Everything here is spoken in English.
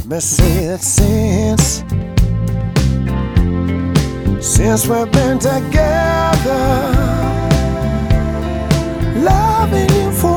me see it since we've been together, loving you for